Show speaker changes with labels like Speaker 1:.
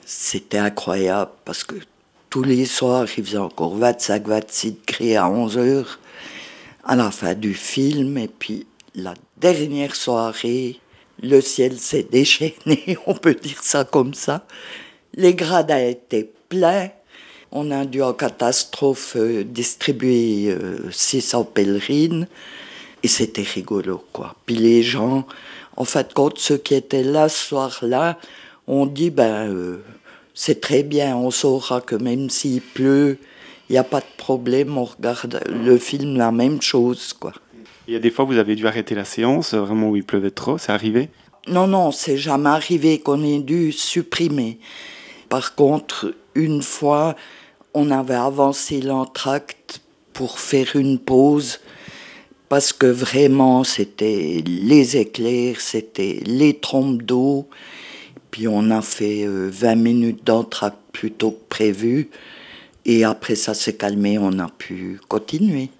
Speaker 1: C'était incroyable parce que tous les soirs, il faisait encore 25-26 degrés à 11 heures à la fin du film. Et puis la dernière soirée, le ciel s'est déchaîné, on peut dire ça comme ça. Les gradins étaient pleins. On a dû en catastrophe distribuer 600 pèlerines. Et c'était rigolo, quoi. Puis les gens, en fait, quand ceux qui étaient là ce soir-là, ont dit, c'est très bien, on saura que même s'il pleut, il n'y a pas de problème, on regarde le film la même chose, quoi.
Speaker 2: Il y a des fois, vous avez dû arrêter la séance, vraiment où il pleuvait trop, c'est arrivé?
Speaker 1: Non, c'est jamais arrivé qu'on ait dû supprimer. Par contre, une fois, on avait avancé l'entracte pour faire une pause parce que vraiment, c'était les éclairs, c'était les trompes d'eau. Puis on a fait 20 minutes d'entracte plus tôt que prévu. Et après ça s'est calmé, on a pu continuer.